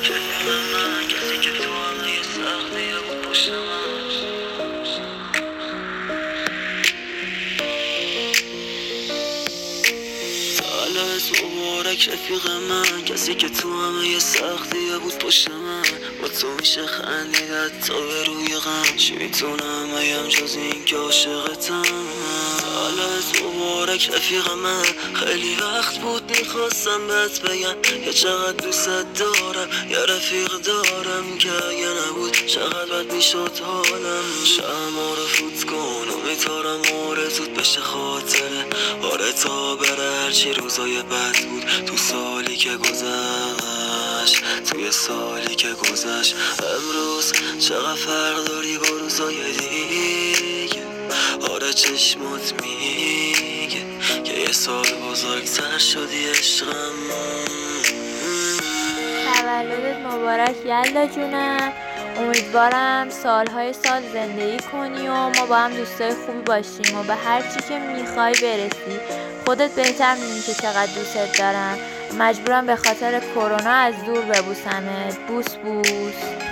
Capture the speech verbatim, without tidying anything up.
رفیق من کسی که تو همه سختیه بود پشت من. سالت مبارک رفیق من کسی که تو همه سختیه بود پشت من. با تو میشه خندید حتی به روی غم، چی میتونم بگم جز این که عاشقتم. سالت مبارک رفیق من، خیلی وقت بود میخواستم بهت بگم که چقدر دوست دارم. یا رفیق دارم که اگه نبود چقدر بد میشد حالم. شمع رو فوت کن امیدوارم آرزوت بشه خاطره. آره تا بره هرچی روزای بد بود تو سالی که گذشت، توی سالی که گذشت. امروز چقدر فرق داری با روزای دیگه. آره چشمات میگه که یه سال بزرگتر شدی عشقم. تولدت مبارک یلدا جونم. امیدوارم سالهای سال زندگی کنی و ما با هم دوستای خوبی باشیم و به هر چی که میخوای برسی. خودت بهتر میدونی که چقدر دوستت دارم. مجبورم به خاطر کرونا از دور ببوسمت. بوس بوس.